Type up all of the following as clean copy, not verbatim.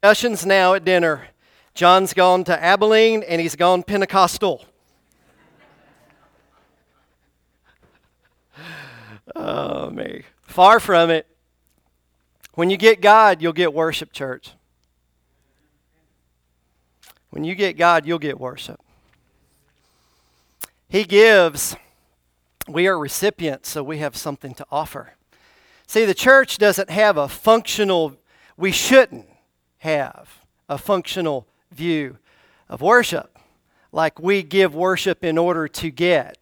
Discussions now at dinner. John's gone to Abilene and he's gone Pentecostal. Oh, me. Far from it. When you get God, you'll get worship, church. When you get God, you'll get worship. He gives. We are recipients, so we have something to offer. See, the church doesn't have a functional, we shouldn't have a functional view of worship like we give worship in order to get.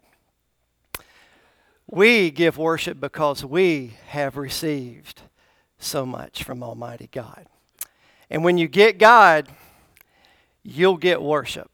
We give worship because we have received so much from Almighty God. And when you get God, you'll get worship.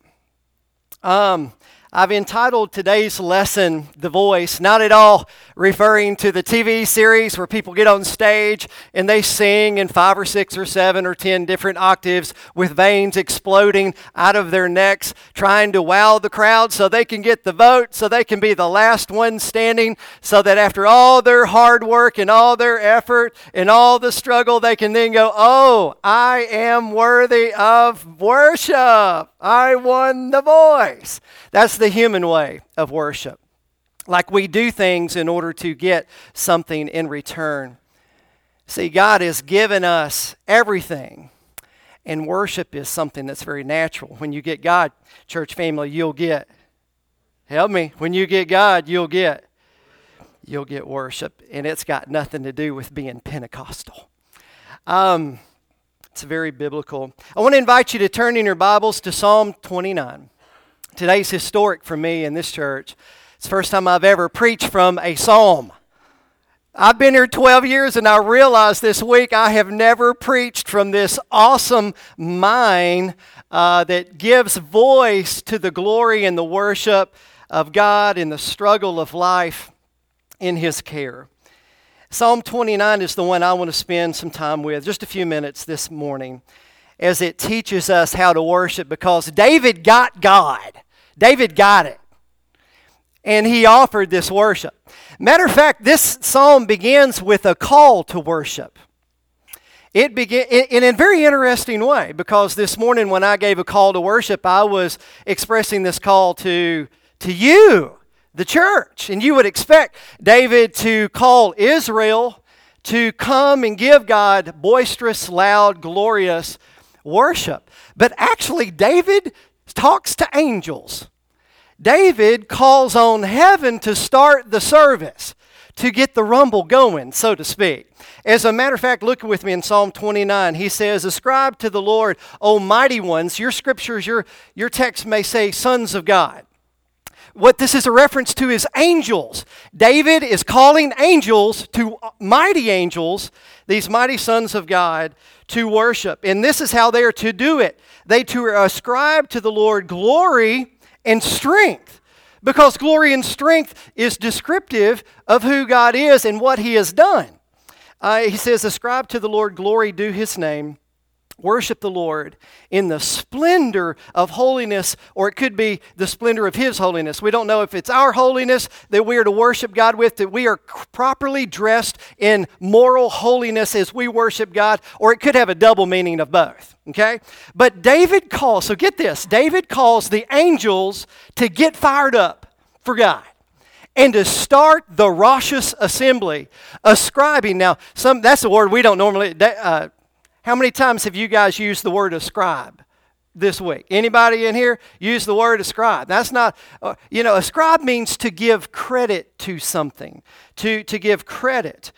I've entitled today's lesson, The Voice, not at all referring to the TV series where people get on stage and they sing in 5 or 6 or 7 or 10 different octaves with veins exploding out of their necks, trying to wow the crowd so they can get the vote, so they can be the last one standing, so that after all their hard work and all their effort and all the struggle, they can then go, oh, I am worthy of worship. I won the voice. That's the human way of worship. Like we do things in order to get something in return. See, God has given us everything. And worship is something that's very natural. When you get God, church family, you'll get. Help me. When you get God, you'll get worship. And it's got nothing to do with being Pentecostal. It's very biblical. I want to invite you to turn in your Bibles to Psalm 29. Today's historic for me in this church. It's the first time I've ever preached from a psalm. I've been here 12 years and I realized this week I have never preached from this awesome mind that gives voice to the glory and the worship of God and the struggle of life in His care. Psalm 29 is the one I want to spend some time with, just a few minutes this morning, as it teaches us how to worship, because David got God. David got it. And he offered this worship. Matter of fact, this psalm begins with a call to worship. It began in a very interesting way, because this morning when I gave a call to worship, I was expressing this call to you, the church. And you would expect David to call Israel to come and give God boisterous, loud, glorious worship. But actually, David talks to angels. David calls on heaven to start the service, to get the rumble going, so to speak. As a matter of fact, look with me in Psalm 29. He says, ascribe to the Lord, O mighty ones. Your scriptures, your text may say sons of God. What this is a reference to is angels. David is calling angels, to mighty angels, these mighty sons of God, to worship. And this is how they are to do it. They to ascribe to the Lord glory and strength, because glory and strength is descriptive of who God is and what He has done. He says, ascribe to the Lord glory due His name. Worship the Lord in the splendor of holiness, or it could be the splendor of His holiness. We don't know if it's our holiness that we are to worship God with, that we are properly dressed in moral holiness as we worship God, or it could have a double meaning of both, okay? But David calls, so get this, David calls the angels to get fired up for God and to start the Rosh assembly, ascribing. Now, that's a word we don't normally... How many times have you guys used the word ascribe this week? Anybody in here use the word ascribe? That's not, ascribe means to give credit to something, to give credit.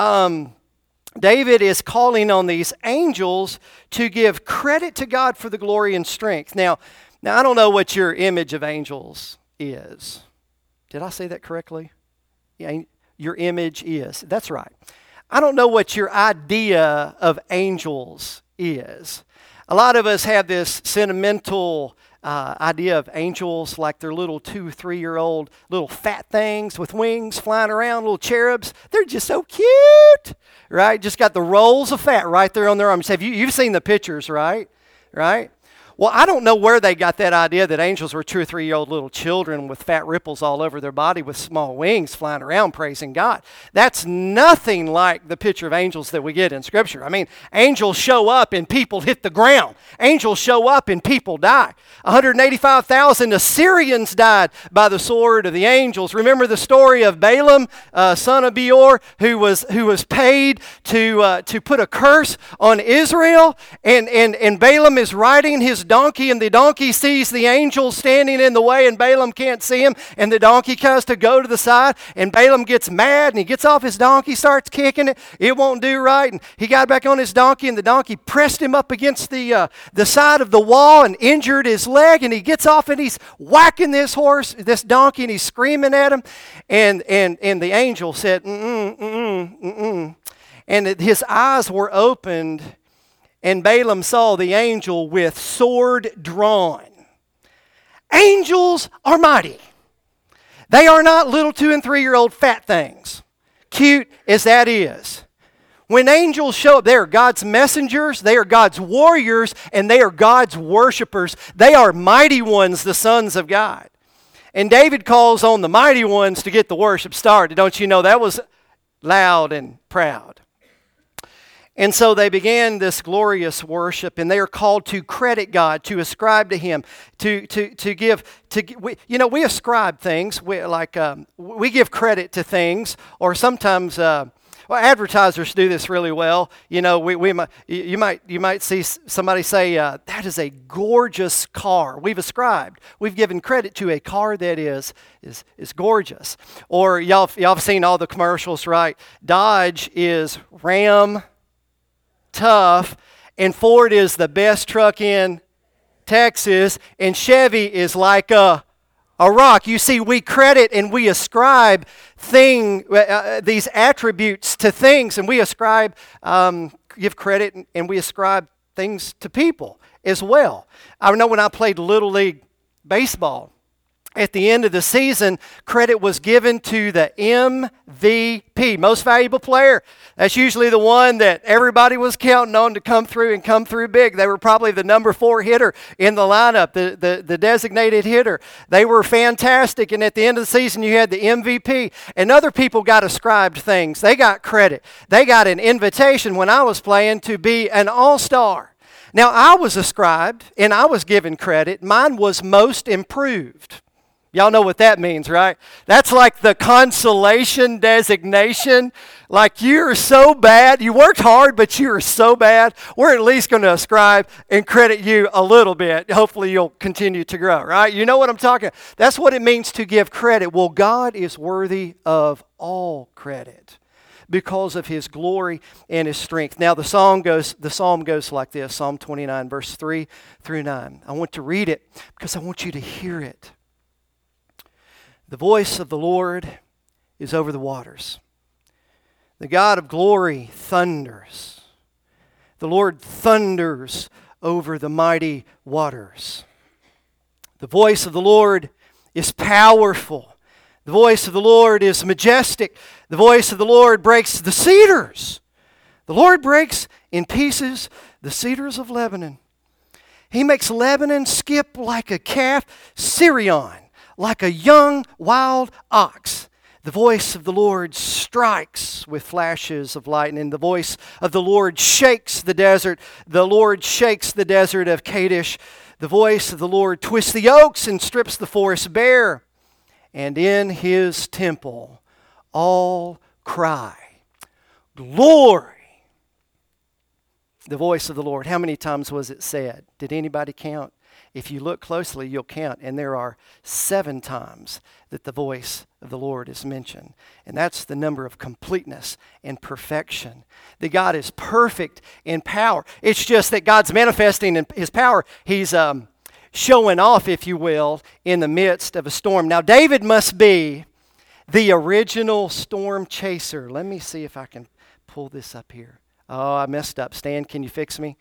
David is calling on these angels to give credit to God for the glory and strength. Now I don't know what your image of angels is. Did I say that correctly? Yeah, your image is. That's right. I don't know what your idea of angels is. A lot of us have this sentimental idea of angels like they're little 2-3-year-old little fat things with wings flying around, little cherubs. They're just so cute, right? Just got the rolls of fat right there on their arms. You've seen the pictures, right? Right? Well, I don't know where they got that idea that angels were 2 or 3-year-old little children with fat ripples all over their body with small wings flying around praising God. That's nothing like the picture of angels that we get in Scripture. I mean, angels show up and people hit the ground. Angels show up and people die. 185,000 Assyrians died by the sword of the angels. Remember the story of Balaam, son of Beor, who was paid to put a curse on Israel, and Balaam is riding his donkey, and the donkey sees the angel standing in the way, and Balaam can't see him, and the donkey tries to go to the side, and Balaam gets mad, and he gets off his donkey, starts kicking it. It won't do right, and he got back on his donkey, and the donkey pressed him up against the side of the wall and injured his leg, and he gets off, and he's whacking this donkey, and he's screaming at him, and the angel said, and his eyes were opened, and Balaam saw the angel with sword drawn. Angels are mighty. They are not little 2 and 3-year-old fat things, cute as that is. When angels show up, they are God's messengers, they are God's warriors, and they are God's worshipers. They are mighty ones, the sons of God. And David calls on the mighty ones to get the worship started. Don't you know that was loud and proud? And so they began this glorious worship, and they are called to credit God, to ascribe to Him, to give. We ascribe things. We give credit to things, or sometimes advertisers do this really well. You might see somebody say, "That is a gorgeous car." We've given credit to a car that is gorgeous. Or y'all have seen all the commercials, right? Dodge is Ram. Tough, and Ford is the best truck in Texas, and Chevy is like a rock. You see, we credit and we ascribe these attributes to things, and we ascribe, give credit, and we ascribe things to people as well. I know when I played Little League baseball, at the end of the season, credit was given to the MVP, most valuable player. That's usually the one that everybody was counting on to come through and come through big. They were probably the number 4 hitter in the lineup, the designated hitter. They were fantastic, and at the end of the season, you had the MVP. And other people got ascribed things. They got credit. They got an invitation when I was playing to be an all-star. Now, I was ascribed, and I was given credit. Mine was most improved. Y'all know what that means, right? That's like the consolation designation. Like, you're so bad. You worked hard, but you're so bad. We're at least going to ascribe and credit you a little bit. Hopefully, you'll continue to grow, right? You know what I'm talking about. That's what it means to give credit. Well, God is worthy of all credit because of His glory and His strength. Now, the psalm goes like this, Psalm 29, verse 3 through 9. I want to read it because I want you to hear it. The voice of the Lord is over the waters. The God of glory thunders. The Lord thunders over the mighty waters. The voice of the Lord is powerful. The voice of the Lord is majestic. The voice of the Lord breaks the cedars. The Lord breaks in pieces the cedars of Lebanon. He makes Lebanon skip like a calf, Sirion like a young wild ox. The voice of the Lord strikes with flashes of lightning. The voice of the Lord shakes the desert. The Lord shakes the desert of Kadesh. The voice of the Lord twists the oaks and strips the forest bare. And in His temple all cry, glory. The voice of the Lord. How many times was it said? Did anybody count? If you look closely, you'll count, and there are 7 times that the voice of the Lord is mentioned. And that's the number of completeness and perfection. That God is perfect in power. It's just that God's manifesting in His power. He's showing off, if you will, in the midst of a storm. Now, David must be the original storm chaser. Let me see if I can pull this up here. Oh, I messed up. Stan, can you fix me?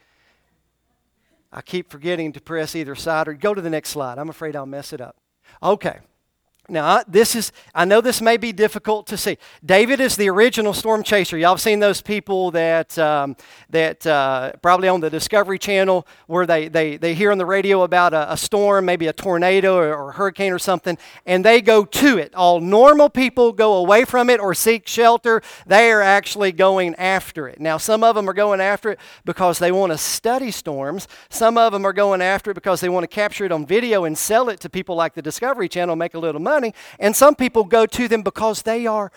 I keep forgetting to press either side, or go to the next slide. I'm afraid I'll mess it up. Okay. Now, I know this may be difficult to see. David is the original storm chaser. Y'all have seen those people that probably on the Discovery Channel where they hear on the radio about a storm, maybe a tornado or a hurricane or something, and they go to it. All normal people go away from it or seek shelter. They are actually going after it. Now, some of them are going after it because they want to study storms. Some of them are going after it because they want to capture it on video and sell it to people like the Discovery Channel, make a little money. And some people go to them because they are,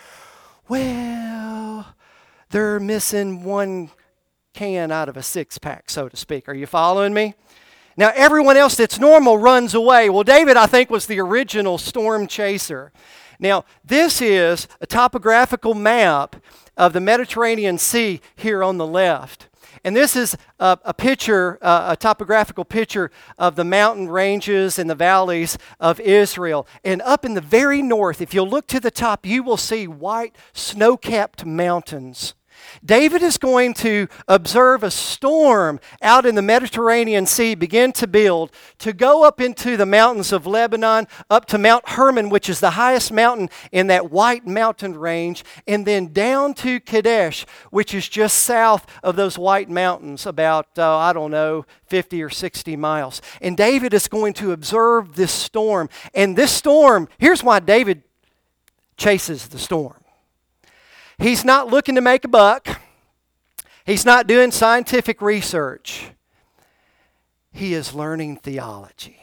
they're missing one can out of a six-pack, so to speak. Are you following me? Now, everyone else that's normal runs away. Well, David, I think, was the original storm chaser. Now, this is a topographical map of the Mediterranean Sea here on the left. And this is a picture, a topographical picture of the mountain ranges and the valleys of Israel. And up in the very north, if you'll look to the top, you will see white snow-capped mountains. David is going to observe a storm out in the Mediterranean Sea begin to build, to go up into the mountains of Lebanon, up to Mount Hermon, which is the highest mountain in that white mountain range, and then down to Kadesh, which is just south of those white mountains, about, 50 or 60 miles. And David is going to observe this storm. And this storm, here's why David chases the storm. He's not looking to make a buck. He's not doing scientific research. He is learning theology.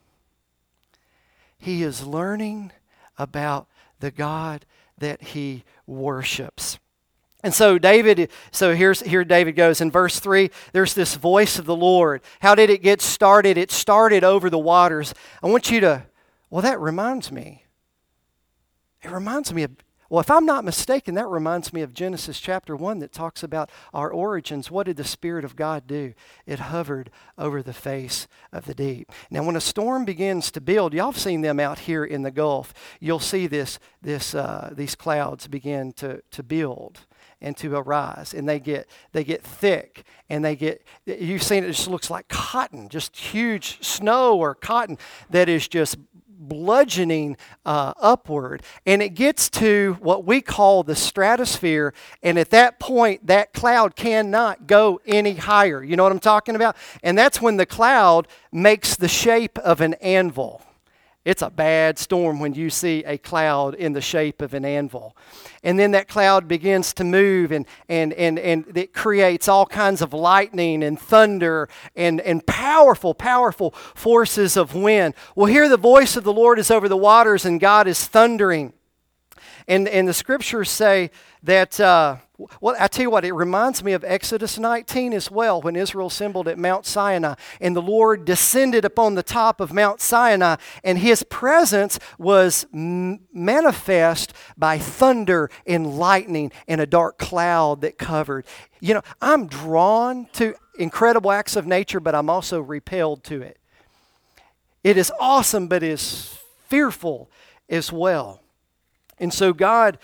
He is learning about the God that he worships. And so here David goes. In verse 3, there's this voice of the Lord. How did it get started? It started over the waters. I want you to, that reminds me. It reminds me of, if I'm not mistaken, that reminds me of Genesis chapter 1 that talks about our origins. What did the Spirit of God do? It hovered over the face of the deep. Now, when a storm begins to build, y'all have seen them out here in the Gulf. You'll see these clouds begin to build and to arise, and they get thick, and you've seen it just looks like cotton, just huge snow or cotton that is just bludgeoning upward, and it gets to what we call the stratosphere, and at that point that cloud cannot go any higher. You know what I'm talking about? And that's when the cloud makes the shape of an anvil. It's a bad storm when you see a cloud in the shape of an anvil. And then that cloud begins to move, and it creates all kinds of lightning and thunder and powerful, powerful forces of wind. Well, here the voice of the Lord is over the waters, and God is thundering. And the scriptures say that, I tell you what, it reminds me of Exodus 19 as well, when Israel assembled at Mount Sinai, and the Lord descended upon the top of Mount Sinai, and his presence was manifest by thunder and lightning and a dark cloud that covered. You know, I'm drawn to incredible acts of nature, but I'm also repelled to it. It is awesome, but it is fearful as well. And so God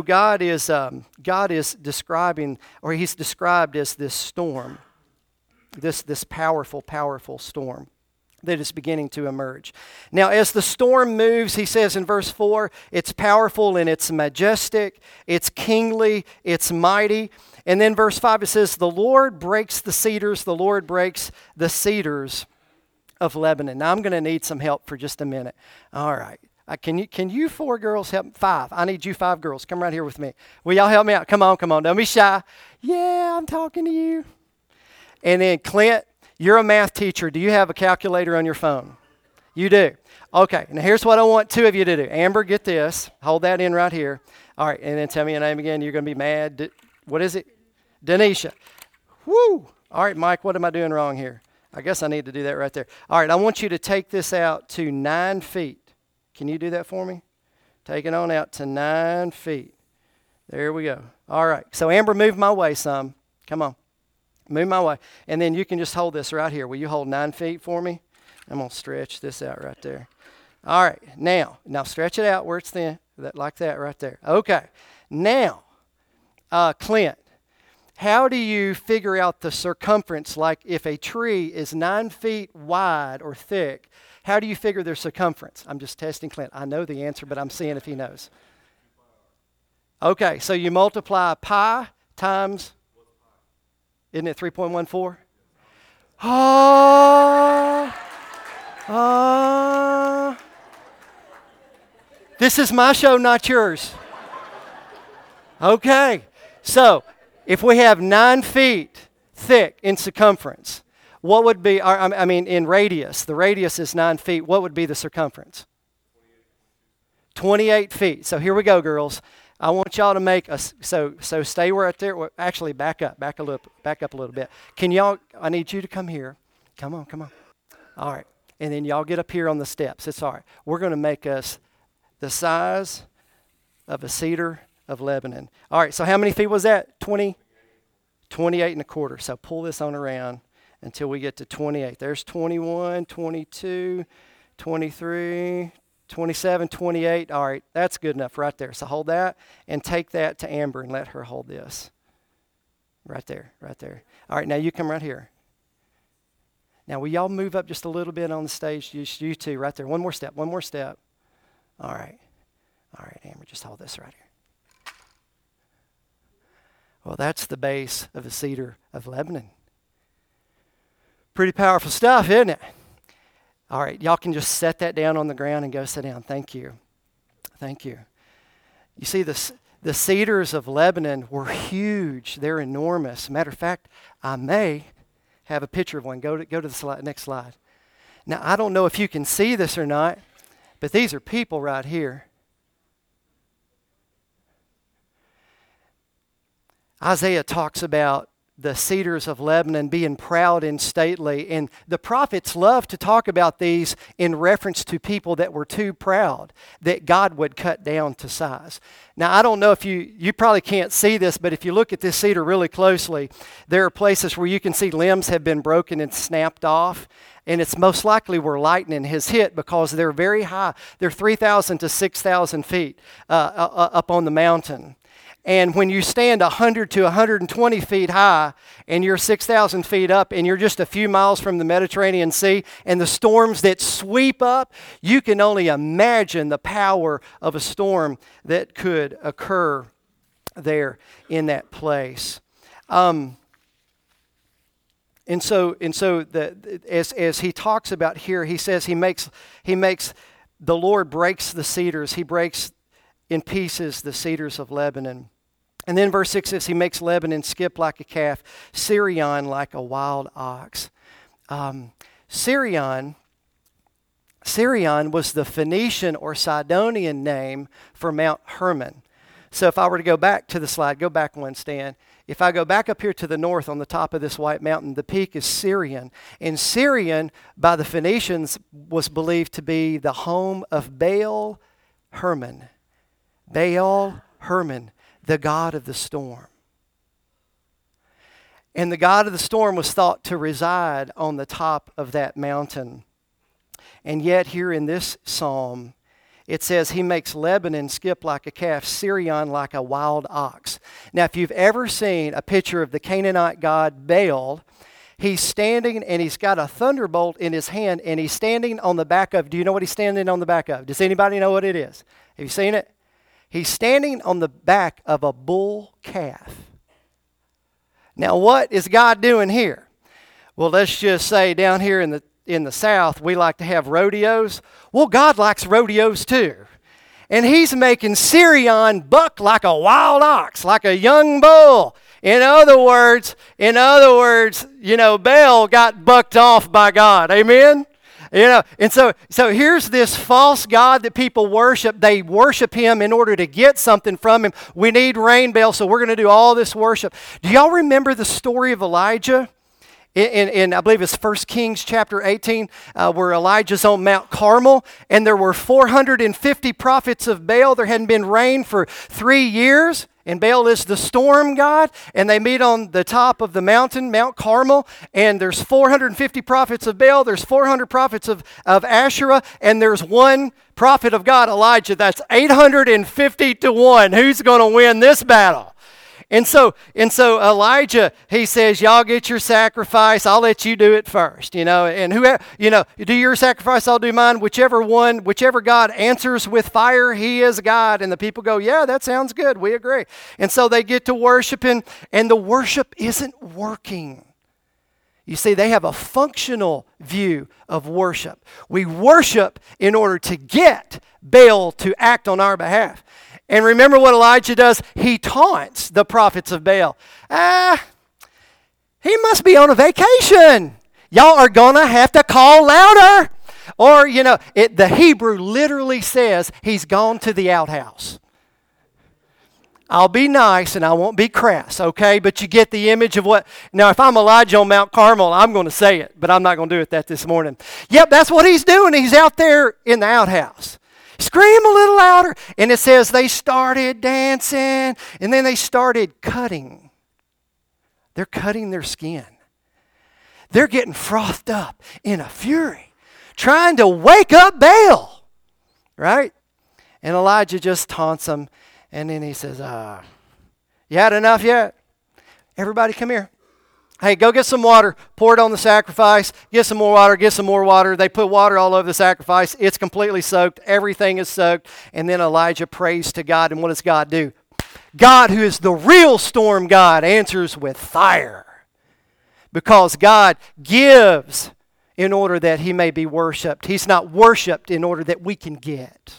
is describing, or he's described as this storm, this powerful, powerful storm that is beginning to emerge. Now, as the storm moves, he says in verse 4, it's powerful and it's majestic, it's kingly, it's mighty. And then verse 5, it says, the Lord breaks the cedars of Lebanon. Now, I'm going to need some help for just a minute. All right. Can you four girls help? 5. I need you 5 girls. Come right here with me. Will y'all help me out? Come on. Don't be shy. Yeah, I'm talking to you. And then Clint, you're a math teacher. Do you have a calculator on your phone? You do. Okay. Now here's what I want 2 of you to do. Amber, get this. Hold that in right here. All right. And then tell me your name again. You're going to be mad. What is it? Denisha. Woo. All right, Mike, what am I doing wrong here? I guess I need to do that right there. All right. I want you to take this out to 9 feet. Can you do that for me? Take it on out to 9 feet. There we go. All right. So Amber, move my way some. Come on. Move my way. And then you can just hold this right here. Will you hold 9 feet for me? I'm going to stretch this out right there. All right. Now stretch it out where it's thin. Like that right there. Okay. Now, Clint, how do you figure out the circumference? Like if a tree is 9 feet wide or thick, how do you figure their circumference? I'm just testing Clint. I know the answer, but I'm seeing if he knows. Okay, so you multiply pi times, isn't it 3.14? This is my show, not yours. Okay, so if we have 9 feet thick in circumference, what would be, in radius, the radius is 9 feet, what would be the circumference? 28 feet. So here we go, girls. I want y'all to make so stay right there. Well, actually, back up a little bit. Can y'all? I need you to come here. Come on. All right, and then y'all get up here on the steps. It's all right. We're going to make us the size of a cedar of Lebanon. All right. So how many feet was that? 28 and a quarter. So pull this on around until we get to 28. There's 21, 22, 23. 27, 28. All right, that's good enough right there. So hold that and take that to Amber and let her hold this. Right there. All right, now you come right here. Now, will y'all move up just a little bit on the stage? You two, right there. One more step. All right, Amber, just hold this right here. Well, that's the base of the cedar of Lebanon. Pretty powerful stuff, isn't it? All right, y'all can just set that down on the ground and go sit down. Thank you. You see, the cedars of Lebanon were huge. They're enormous. Matter of fact, I may have a picture of one. Go to the next slide. Now, I don't know if you can see this or not, but these are people right here. Isaiah talks about the cedars of Lebanon being proud and stately. And the prophets love to talk about these in reference to people that were too proud, that God would cut down to size. Now, I don't know if you probably can't see this, but if you look at this cedar really closely, there are places where you can see limbs have been broken and snapped off. And it's most likely where lightning has hit because they're very high. They're 3,000 to 6,000 feet up on the mountain. And when you stand 100 to 120 feet high and you're 6,000 feet up and you're just a few miles from the Mediterranean Sea and the storms that sweep up, you can only imagine the power of a storm that could occur there in that place. And so as he talks about here, he says he makes the Lord breaks the cedars. He breaks in pieces the cedars of Lebanon. And then verse 6 says, he makes Lebanon skip like a calf, Sirion like a wild ox. Sirion was the Phoenician or Sidonian name for Mount Hermon. So if I were to go back to the slide, go back one, Stan. If I go back up here to the north on the top of this white mountain, the peak is Sirion. And Sirion, by the Phoenicians, was believed to be the home of Baal Hermon. Baal Hermon, the god of the storm. And the god of the storm was thought to reside on the top of that mountain. And yet here in this psalm, it says he makes Lebanon skip like a calf, Sirion like a wild ox. Now, if you've ever seen a picture of the Canaanite god Baal, he's standing and he's got a thunderbolt in his hand and he's standing on the back of, do you know what he's standing on the back of? Does anybody know what it is? Have you seen it? He's standing on the back of a bull calf. Now, what is God doing here? Well, let's just say down here in the South, we like to have rodeos. Well, God likes rodeos too. And he's making Sirion buck like a wild ox, like a young bull. In other words, Baal got bucked off by God. Amen? And so here's this false god that people worship. They worship him in order to get something from him. We need rain, Baal, so we're going to do all this worship. Do y'all remember the story of Elijah? In I believe it's 1 Kings chapter 18, where Elijah's on Mount Carmel, and there were 450 prophets of Baal. There hadn't been rain for 3 years. And Baal is the storm god, and they meet on the top of the mountain, Mount Carmel, and there's 450 prophets of Baal, there's 400 prophets of Asherah, and there's one prophet of God, Elijah. That's 850 to 1. Who's going to win this battle? And so Elijah, he says, y'all get your sacrifice. I'll let you do it first, and whoever, you do your sacrifice, I'll do mine. Whichever God answers with fire, he is God. And the people go, yeah, that sounds good. We agree. And so they get to worshiping, and the worship isn't working. You see, they have a functional view of worship. We worship in order to get Baal to act on our behalf. And remember what Elijah does? He taunts the prophets of Baal. He must be on a vacation. Y'all are going to have to call louder. Or, the Hebrew literally says he's gone to the outhouse. I'll be nice and I won't be crass, okay? But you get the image of what... Now, if I'm Elijah on Mount Carmel, I'm going to say it, but I'm not going to do it this morning. Yep, that's what he's doing. He's out there in the outhouse. Scream a little louder. And it says they started dancing, and then they started cutting. They're cutting their skin. They're getting frothed up in a fury, trying to wake up Baal, right? And Elijah just taunts them, and then he says, you had enough yet? Everybody come here. Hey, go get some water. Pour it on the sacrifice. Get some more water. Get some more water. They put water all over the sacrifice. It's completely soaked. Everything is soaked. And then Elijah prays to God. And what does God do? God, who is the real storm God, answers with fire. Because God gives in order that he may be worshipped. He's not worshipped in order that we can get.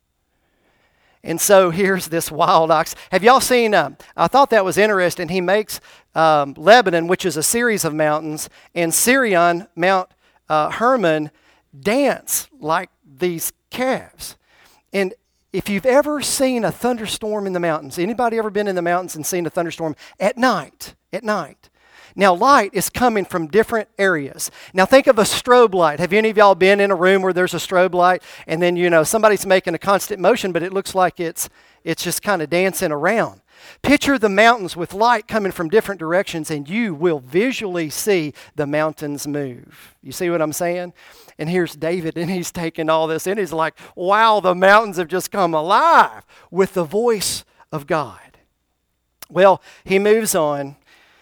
And so here's this wild ox. Have y'all seen, I thought that was interesting. He makes Lebanon, which is a series of mountains, and Sirion, Mount Hermon, dance like these calves. And if you've ever seen a thunderstorm in the mountains, anybody ever been in the mountains and seen a thunderstorm at night? Now, light is coming from different areas. Now, think of a strobe light. Have any of y'all been in a room where there's a strobe light and then, somebody's making a constant motion, but it looks like it's just kind of dancing around? Picture the mountains with light coming from different directions, and you will visually see the mountains move. You see what I'm saying? And here's David, and he's taking all this, and he's like, wow, the mountains have just come alive with the voice of God. Well, he moves on.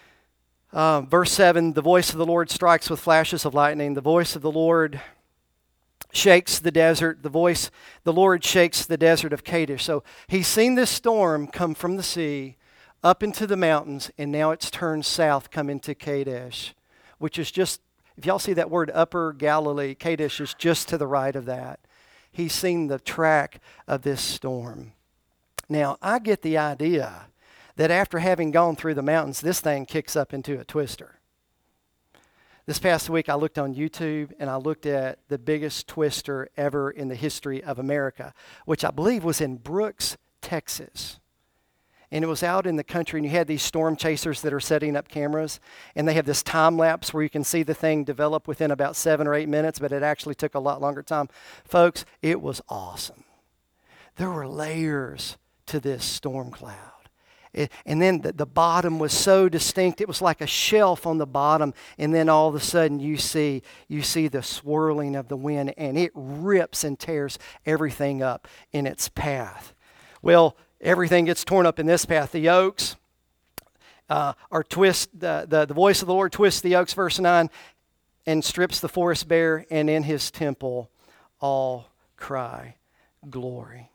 Verse 7, the voice of the Lord strikes with flashes of lightning. The voice of the Lord shakes the desert. The Lord shakes the desert of Kadesh. So he's seen this storm come from the sea up into the mountains, and now it's turned south, come into Kadesh, which is just, if y'all see that word Upper Galilee, Kadesh is just to the right of that. He's seen the track of this storm. Now, I get the idea that after having gone through the mountains, this thing kicks up into a twister. This past week, I looked on YouTube, and I looked at the biggest twister ever in the history of America, which I believe was in Brooks, Texas. And it was out in the country, and you had these storm chasers that are setting up cameras, and they have this time lapse where you can see the thing develop within about 7 or 8 minutes, but it actually took a lot longer time. Folks, it was awesome. There were layers to this storm cloud. And then the bottom was so distinct, it was like a shelf on the bottom, and then all of a sudden you see the swirling of the wind, and it rips and tears everything up in its path. Well, everything gets torn up in this path. The oaks the voice of the Lord twists the oaks, verse 9, and strips the forest bare, and in his temple all cry glory.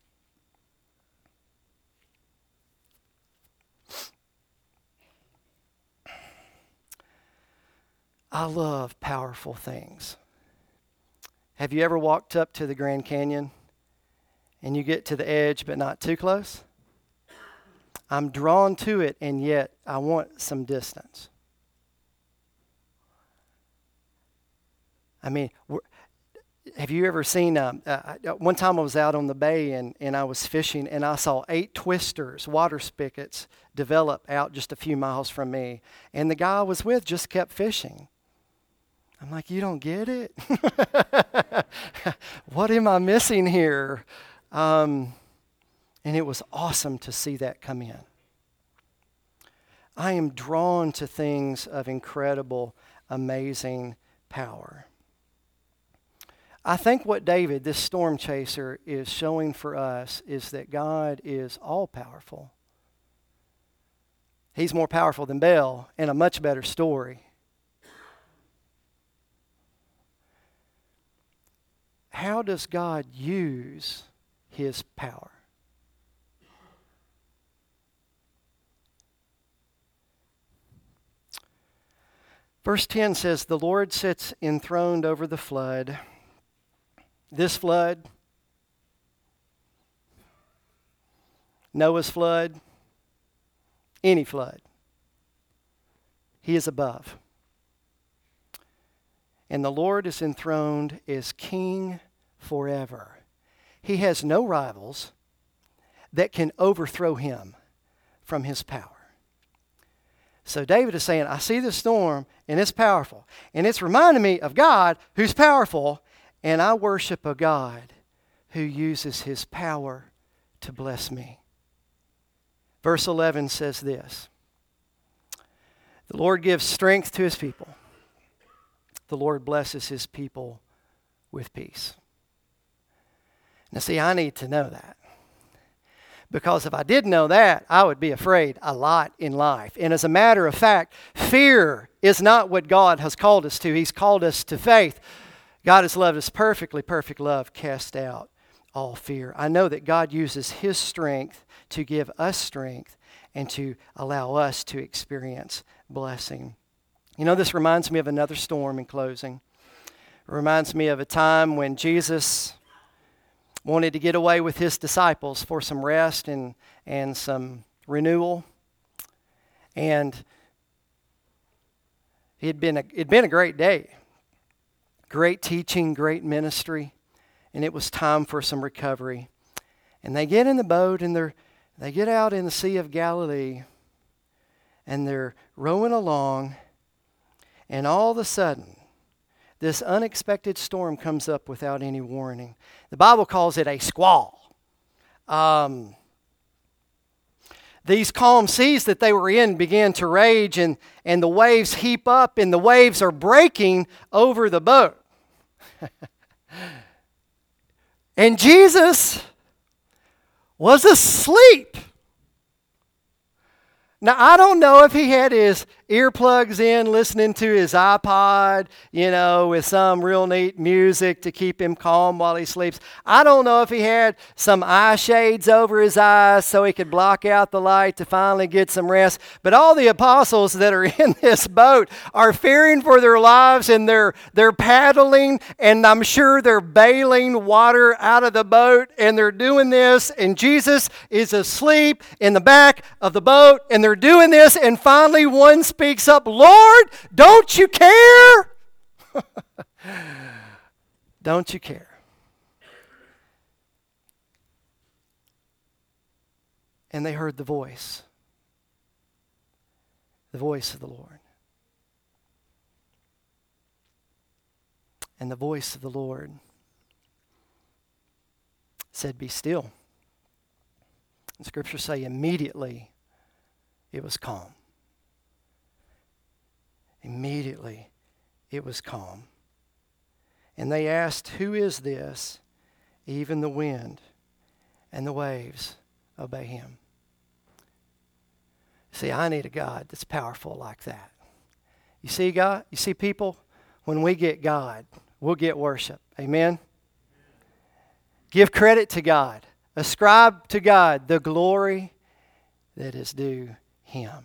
I love powerful things. Have you ever walked up to the Grand Canyon and you get to the edge but not too close? I'm drawn to it, and yet I want some distance. I mean, have you ever seen, one time I was out on the bay and I was fishing, and I saw 8 twisters, water spigots, develop out just a few miles from me. And the guy I was with just kept fishing. I'm like, you don't get it? What am I missing here? And it was awesome to see that come in. I am drawn to things of incredible, amazing power. I think what David, this storm chaser, is showing for us is that God is all-powerful. He's more powerful than Baal and a much better story. How does God use His power? Verse 10 says, the Lord sits enthroned over the flood. This flood, Noah's flood, any flood, He is above. And the Lord is enthroned as King forever. He has no rivals that can overthrow Him from His power. So David is saying, I see the storm, and it's powerful. And it's reminding me of God who's powerful, and I worship a God who uses His power to bless me. Verse 11 says this, the Lord gives strength to His people. The Lord blesses His people with peace. Now see, I need to know that. Because if I didn't know that, I would be afraid a lot in life. And as a matter of fact, fear is not what God has called us to. He's called us to faith. God has loved us perfectly. Perfect love casts out all fear. I know that God uses His strength to give us strength and to allow us to experience blessing. You know, this reminds me of another storm in closing. It reminds me of a time when Jesus wanted to get away with His disciples for some rest and some renewal. And it'd been a great day. Great teaching, great ministry. And it was time for some recovery. And they get in the boat and they get out in the Sea of Galilee. And they're rowing along. And all of a sudden, this unexpected storm comes up without any warning. The Bible calls it a squall. These calm seas that they were in began to rage, and the waves heap up, and the waves are breaking over the boat. And Jesus was asleep. Now, I don't know if he had his earplugs in listening to his iPod, with some real neat music to keep him calm while he sleeps. I don't know if he had some eye shades over his eyes so he could block out the light to finally get some rest. But all the apostles that are in this boat are fearing for their lives, and they're paddling, and I'm sure they're bailing water out of the boat, and they're doing this, and Jesus is asleep in the back of the boat, and they're doing this, and finally one speaks up, Lord, don't you care? Don't you care? And they heard the voice of the Lord. And the voice of the Lord said, be still. And scriptures say immediately it was calm. Immediately it was calm. And they asked, who is this? Even the wind and the waves obey him. See, I need a God that's powerful like that. You see God? You see people? When we get God, we'll get worship. Amen? Give credit to God. Ascribe to God the glory that is due him.